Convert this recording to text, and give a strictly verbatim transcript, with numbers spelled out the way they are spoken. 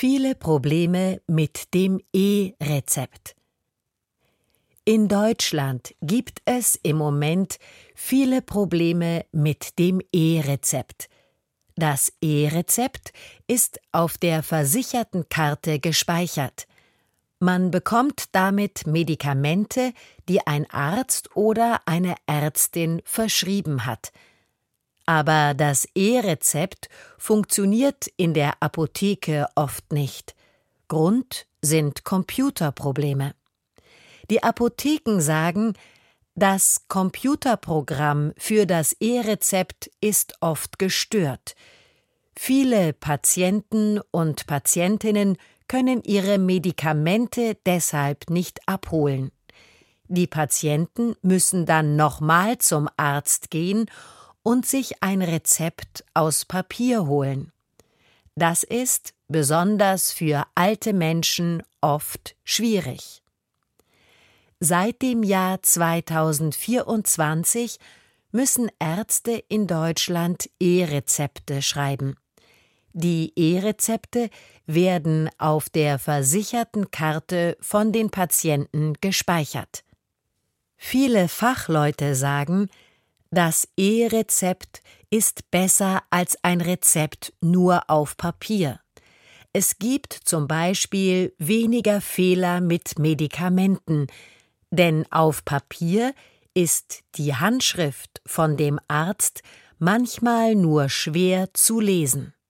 Viele Probleme mit dem E-Rezept. In Deutschland gibt es im Moment viele Probleme mit dem E-Rezept. Das E-Rezept ist auf der Versichertenkarte gespeichert. Man bekommt damit Medikamente, die ein Arzt oder eine Ärztin verschrieben hat. Aber das E-Rezept funktioniert in der Apotheke oft nicht. Grund sind Computerprobleme. Die Apotheken sagen, das Computerprogramm für das E-Rezept ist oft gestört. Viele Patienten und Patientinnen können ihre Medikamente deshalb nicht abholen. Die Patienten müssen dann nochmal zum Arzt gehen und sich ein Rezept aus Papier holen. Das ist besonders für alte Menschen oft schwierig. Seit dem Jahr zweitausendvierundzwanzig müssen Ärzte in Deutschland E-Rezepte schreiben. Die E-Rezepte werden auf der Versichertenkarte von den Patienten gespeichert. Viele Fachleute sagen, das E-Rezept ist besser als ein Rezept nur auf Papier. Es gibt zum Beispiel weniger Fehler mit Medikamenten, denn auf Papier ist die Handschrift von dem Arzt manchmal nur schwer zu lesen.